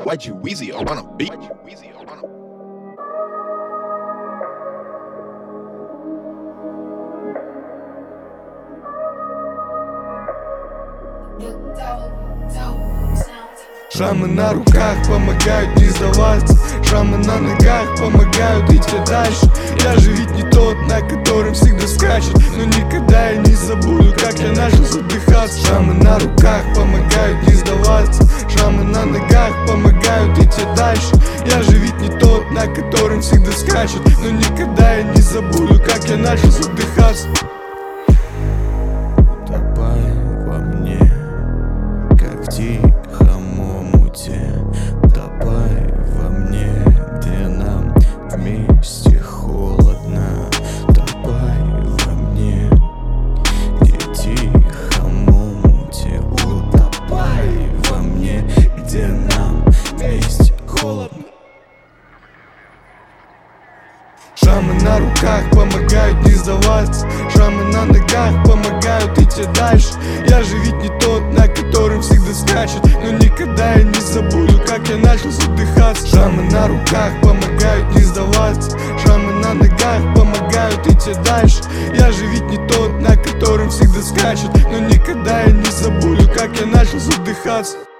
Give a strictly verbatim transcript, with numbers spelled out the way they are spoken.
White you Weezy on a beat. Шрамы на руках помогают не сдаваться, шрамы на ногах помогают идти дальше. Я же ведь не тот, на котором всегда скачет, но никогда я не забуду, как я начал задыхаться. Шрамы на руках помогают не сдаваться, шрамы на ногах помогают идти дальше. Я же ведь не тот, на котором всегда скачет, но никогда я не забуду, как я начал задыхаться. Утопай во мне, как в тихом омуте. Утопай во мне, где нам вместе холодно. Утопай во мне, где в тихом омуте. Утопай во мне, где нам вместе холодно. Шрамы на руках помогают не сдаваться, шрамы на ногах помогают идти дальше. Я же ведь не тот, на котором всегда скачет, но никогда я не забуду, как я начал задыхаться. Шрамы на руках помогают не сдаваться, шрамы на ногах помогают идти дальше. Я же ведь не тот, на котором всегда скачет, но никогда я не забуду, как я начал задыхаться.